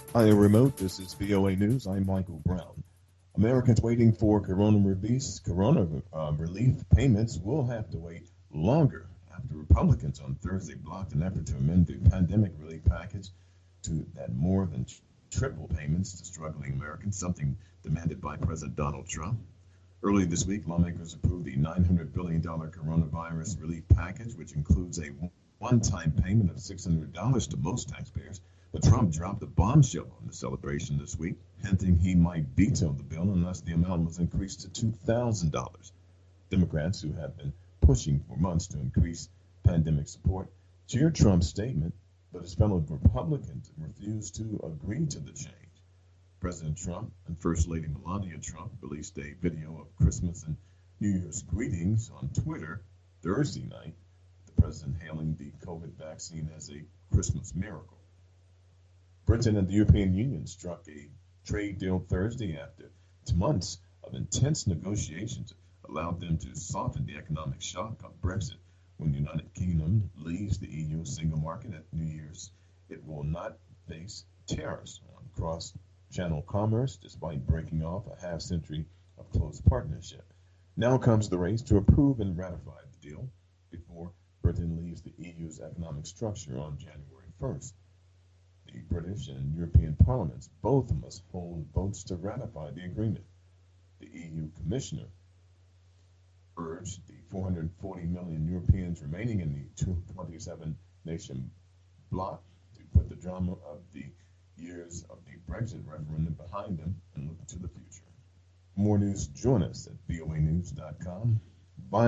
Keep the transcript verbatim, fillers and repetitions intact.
Via remote, this is V O A News. I'm Michael Brown. Americans waiting for corona relief, corona uh, relief payments will have to wait longer after Republicans on Thursday blocked an effort to amend the pandemic relief package to that more than triple payments to struggling Americans, something demanded by President Donald Trump. Early this week, lawmakers approved the nine hundred billion dollars coronavirus relief package, which includes a one-time payment of six hundred dollars to most taxpayers. But Trump dropped a bombshell on the celebration this week, hinting he might veto the bill unless the amount was increased to two thousand dollars. Democrats, who have been pushing for months to increase pandemic support, cheered Trump's statement, but his fellow Republicans refused to agree to the change. President Trump and First Lady Melania Trump released a video of Christmas and New Year's greetings on Twitter Thursday night, the president hailing the COVID vaccine as a Christmas miracle. Britain and the European Union struck a trade deal Thursday after months of intense negotiations allowed them to soften the economic shock of Brexit. When the United Kingdom leaves the E U single market at New Year's, it will not face tariffs on cross channel commerce, despite breaking off a half century of close partnership. Now comes the race to approve and ratify the deal before Britain leaves the E U's economic structure on January first. The British and European parliaments both must hold votes to ratify the agreement. The E U commissioner urged the four hundred forty million Europeans remaining in the twenty-seven nation bloc to put the drama of the years of the Brexit referendum behind them and look to the future. For more news, join us at V O A news dot com. Bye.